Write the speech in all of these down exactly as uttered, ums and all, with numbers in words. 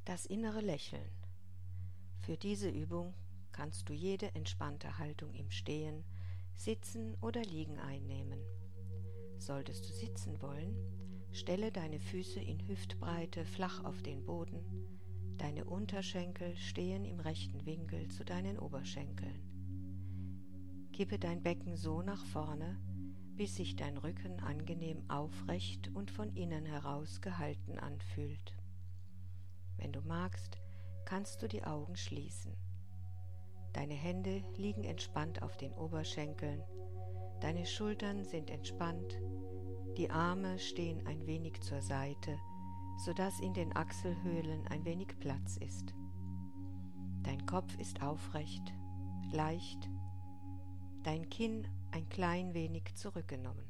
Das innere Lächeln. Für diese Übung kannst du jede entspannte Haltung im Stehen, Sitzen oder Liegen einnehmen. Solltest du sitzen wollen, stelle deine Füße in Hüftbreite flach auf den Boden, deine Unterschenkel stehen im rechten Winkel zu deinen Oberschenkeln. Kippe dein Becken so nach vorne, bis sich dein Rücken angenehm aufrecht und von innen heraus gehalten anfühlt. Wenn du magst, kannst du die Augen schließen. Deine Hände liegen entspannt auf den Oberschenkeln, deine Schultern sind entspannt, die Arme stehen ein wenig zur Seite, sodass in den Achselhöhlen ein wenig Platz ist. Dein Kopf ist aufrecht, leicht, dein Kinn ein klein wenig zurückgenommen.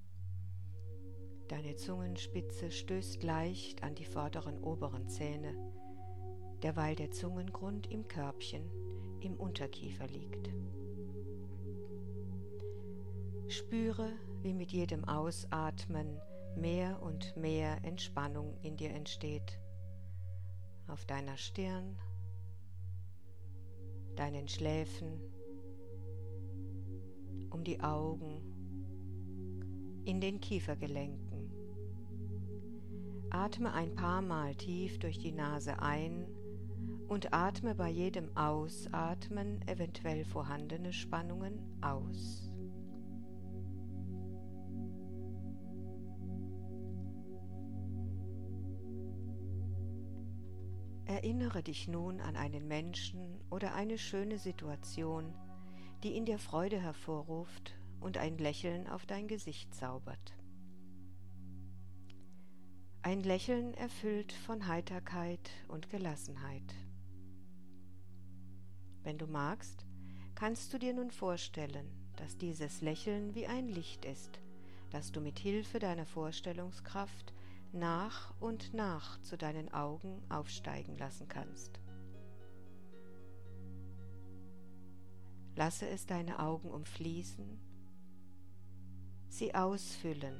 Deine Zungenspitze stößt leicht an die vorderen oberen Zähne, derweil der Zungengrund im Körbchen, im Unterkiefer liegt. Spüre, wie mit jedem Ausatmen mehr und mehr Entspannung in dir entsteht, auf deiner Stirn, deinen Schläfen, um die Augen, in den Kiefergelenken. Atme ein paar Mal tief durch die Nase ein und atme bei jedem Ausatmen eventuell vorhandene Spannungen aus. Erinnere dich nun an einen Menschen oder eine schöne Situation, die in dir Freude hervorruft und ein Lächeln auf dein Gesicht zaubert. Ein Lächeln erfüllt von Heiterkeit und Gelassenheit. Wenn du magst, kannst du dir nun vorstellen, dass dieses Lächeln wie ein Licht ist, das du mit Hilfe deiner Vorstellungskraft nach und nach zu deinen Augen aufsteigen lassen kannst. Lasse es deine Augen umfließen, sie ausfüllen,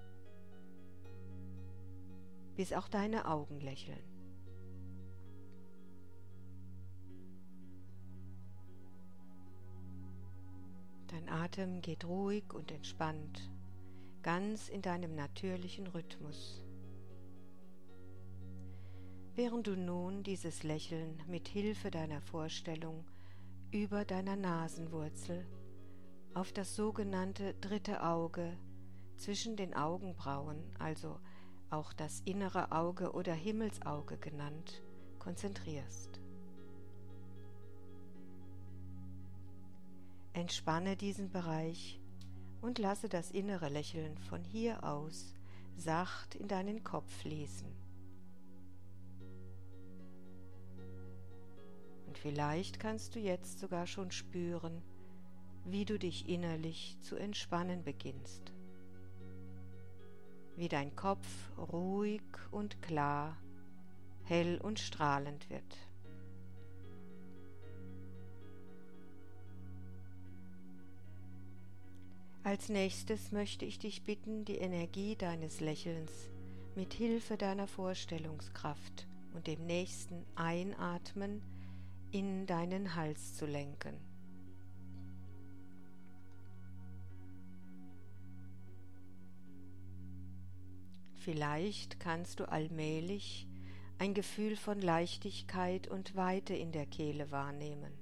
bis auch deine Augen lächeln. Dein Atem geht ruhig und entspannt, ganz in deinem natürlichen Rhythmus. Während du nun dieses Lächeln mit Hilfe deiner Vorstellung über deiner Nasenwurzel auf das sogenannte dritte Auge zwischen den Augenbrauen, also auch das innere Auge oder Himmelsauge genannt, konzentrierst. Entspanne diesen Bereich und lasse das innere Lächeln von hier aus sacht in deinen Kopf fließen. Und vielleicht kannst du jetzt sogar schon spüren, wie du dich innerlich zu entspannen beginnst. Wie dein Kopf ruhig und klar, hell und strahlend wird. Als nächstes möchte ich dich bitten, die Energie deines Lächelns mit Hilfe deiner Vorstellungskraft und dem nächsten Einatmen in deinen Hals zu lenken. Vielleicht kannst du allmählich ein Gefühl von Leichtigkeit und Weite in der Kehle wahrnehmen.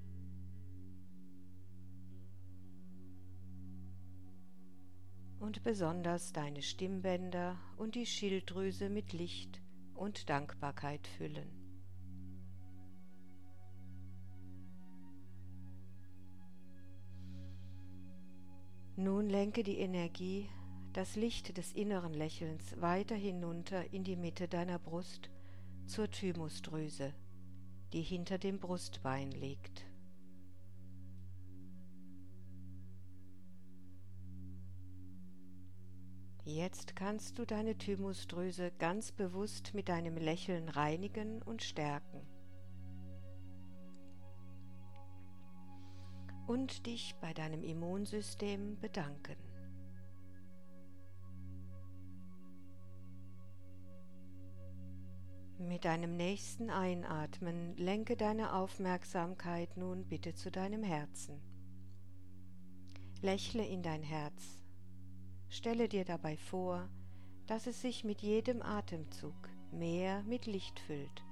Und besonders deine Stimmbänder und die Schilddrüse mit Licht und Dankbarkeit füllen. Nun lenke die Energie, das Licht des inneren Lächelns weiter hinunter in die Mitte deiner Brust zur Thymusdrüse, die hinter dem Brustbein liegt. Jetzt kannst du deine Thymusdrüse ganz bewusst mit deinem Lächeln reinigen und stärken. Und dich bei deinem Immunsystem bedanken. Mit deinem nächsten Einatmen lenke deine Aufmerksamkeit nun bitte zu deinem Herzen. Lächle in dein Herz. Stelle dir dabei vor, dass es sich mit jedem Atemzug mehr mit Licht füllt.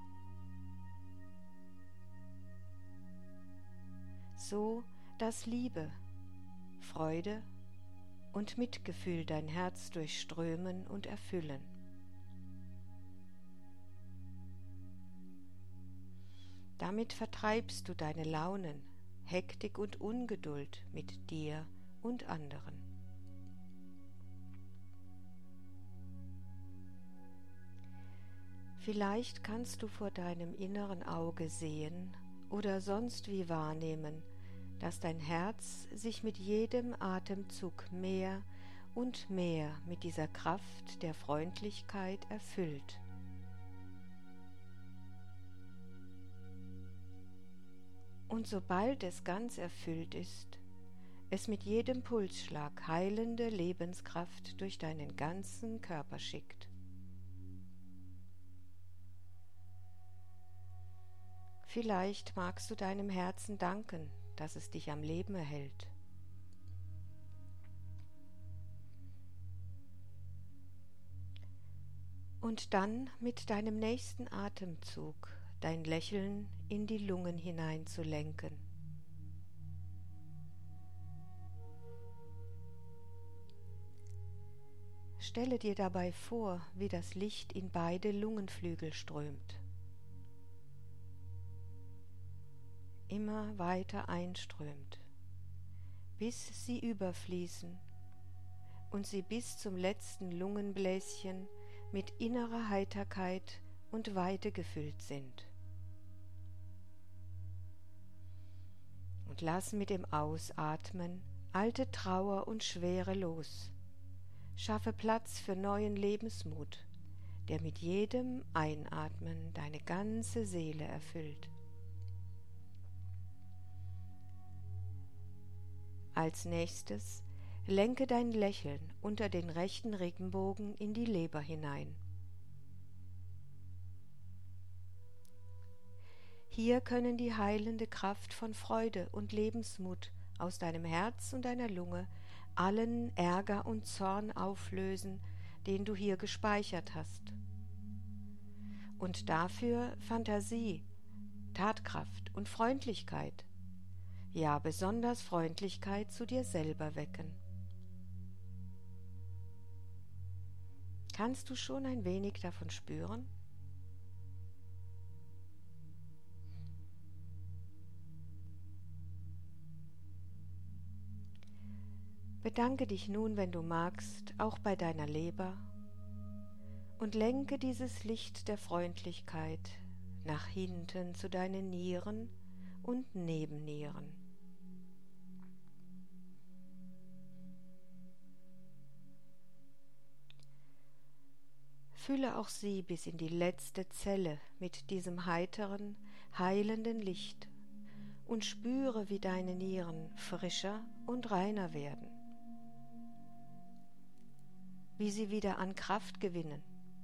So, dass Liebe, Freude und Mitgefühl dein Herz durchströmen und erfüllen. Damit vertreibst du deine Launen, Hektik und Ungeduld mit dir und anderen. Vielleicht kannst du vor deinem inneren Auge sehen oder sonst wie wahrnehmen, dass dein Herz sich mit jedem Atemzug mehr und mehr mit dieser Kraft der Freundlichkeit erfüllt. Und sobald es ganz erfüllt ist, es mit jedem Pulsschlag heilende Lebenskraft durch deinen ganzen Körper schickt. Vielleicht magst du deinem Herzen danken, dass es dich am Leben erhält. Und dann mit deinem nächsten Atemzug dein Lächeln in die Lungen hineinzulenken. Stelle dir dabei vor, wie das Licht in beide Lungenflügel strömt. Immer weiter einströmt, bis sie überfließen und sie bis zum letzten Lungenbläschen mit innerer Heiterkeit und Weite gefüllt sind. Und lass mit dem Ausatmen alte Trauer und Schwere los. Schaffe Platz für neuen Lebensmut, der mit jedem Einatmen deine ganze Seele erfüllt. Als nächstes lenke dein Lächeln unter den rechten Rippenbogen in die Leber hinein. Hier können die heilende Kraft von Freude und Lebensmut aus deinem Herz und deiner Lunge allen Ärger und Zorn auflösen, den du hier gespeichert hast. Und dafür Fantasie, Tatkraft und Freundlichkeit, ja besonders Freundlichkeit zu dir selber wecken. Kannst du schon ein wenig davon spüren? Bedanke dich nun, wenn du magst, auch bei deiner Leber und lenke dieses Licht der Freundlichkeit nach hinten zu deinen Nieren und Nebennieren. Fülle auch sie bis in die letzte Zelle mit diesem heiteren, heilenden Licht und spüre, wie deine Nieren frischer und reiner werden, wie sie wieder an Kraft gewinnen.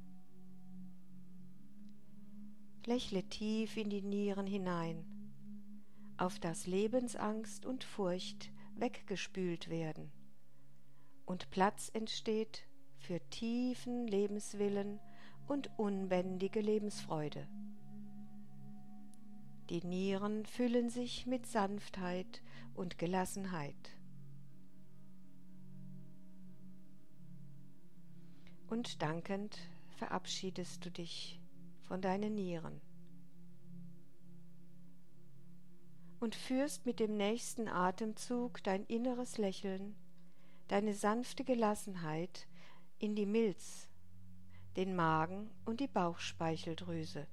Lächle tief in die Nieren hinein, auf dass Lebensangst und Furcht weggespült werden und Platz entsteht für tiefen Lebenswillen und unbändige Lebensfreude. Die Nieren füllen sich mit Sanftheit und Gelassenheit. Und dankend verabschiedest du dich von deinen Nieren und führst mit dem nächsten Atemzug dein inneres Lächeln, deine sanfte Gelassenheit in die Milz, den Magen und die Bauchspeicheldrüse.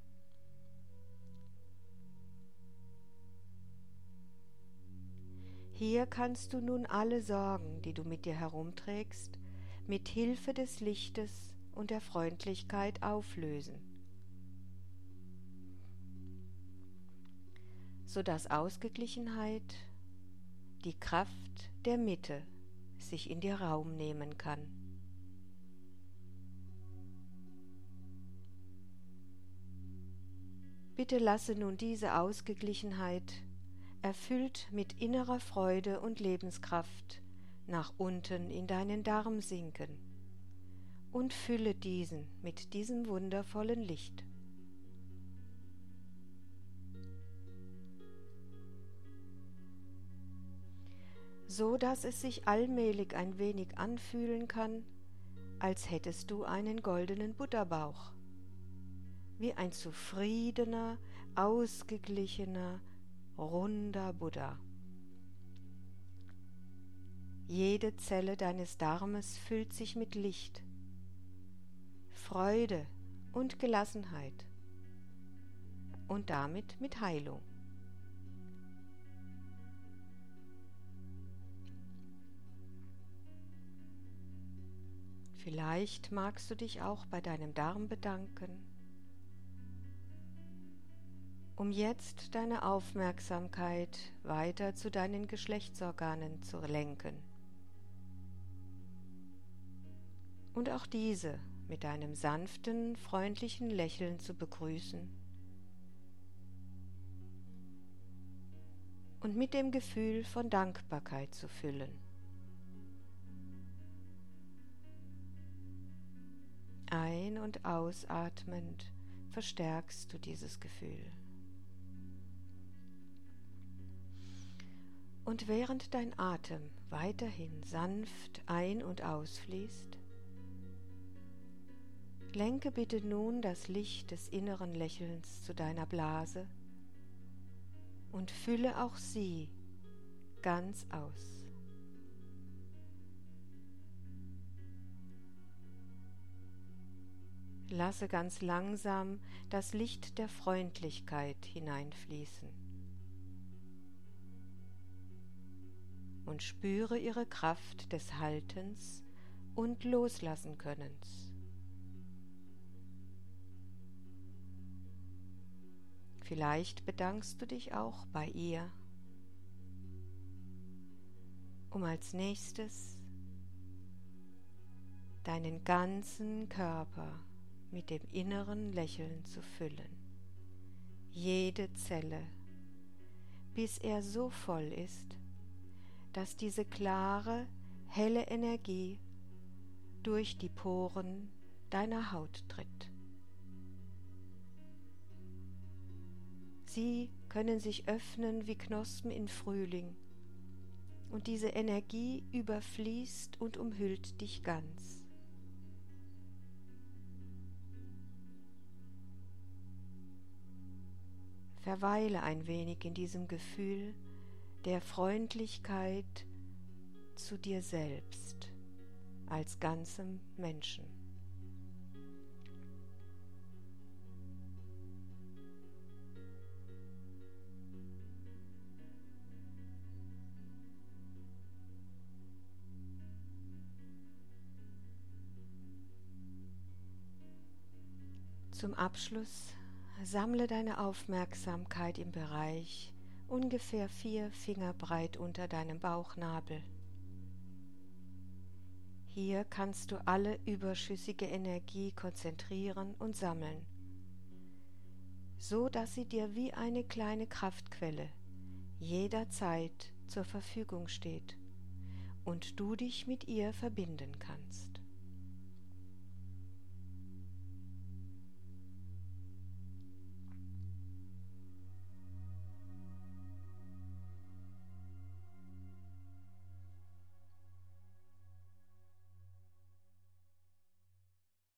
Hier kannst du nun alle Sorgen, die du mit dir herumträgst, mit Hilfe des Lichtes und der Freundlichkeit auflösen, sodass Ausgeglichenheit, die Kraft der Mitte, sich in dir Raum nehmen kann. Bitte lasse nun diese Ausgeglichenheit, erfüllt mit innerer Freude und Lebenskraft, nach unten in deinen Darm sinken und fülle diesen mit diesem wundervollen Licht. So dass es sich allmählich ein wenig anfühlen kann, als hättest du einen goldenen Butterbauch, wie ein zufriedener, ausgeglichener, runder Buddha. Jede Zelle deines Darmes füllt sich mit Licht, Freude und Gelassenheit und damit mit Heilung. Vielleicht magst du dich auch bei deinem Darm bedanken, um jetzt deine Aufmerksamkeit weiter zu deinen Geschlechtsorganen zu lenken und auch diese mit einem sanften, freundlichen Lächeln zu begrüßen und mit dem Gefühl von Dankbarkeit zu füllen. Ein- und ausatmend verstärkst du dieses Gefühl. Und während dein Atem weiterhin sanft ein- und ausfließt, lenke bitte nun das Licht des inneren Lächelns zu deiner Blase und fülle auch sie ganz aus. Lasse ganz langsam das Licht der Freundlichkeit hineinfließen und spüre ihre Kraft des Haltens und Loslassen-Könnens. Vielleicht bedankst du dich auch bei ihr, um als nächstes deinen ganzen Körper mit dem inneren Lächeln zu füllen, jede Zelle, bis er so voll ist, dass diese klare, helle Energie durch die Poren deiner Haut tritt. Sie können sich öffnen wie Knospen im Frühling und diese Energie überfließt und umhüllt dich ganz. Verweile ein wenig in diesem Gefühl der Freundlichkeit zu dir selbst als ganzem Menschen. Zum Abschluss sammle deine Aufmerksamkeit im Bereich ungefähr vier Finger breit unter deinem Bauchnabel. Hier kannst du alle überschüssige Energie konzentrieren und sammeln, so dass sie dir wie eine kleine Kraftquelle jederzeit zur Verfügung steht und du dich mit ihr verbinden kannst.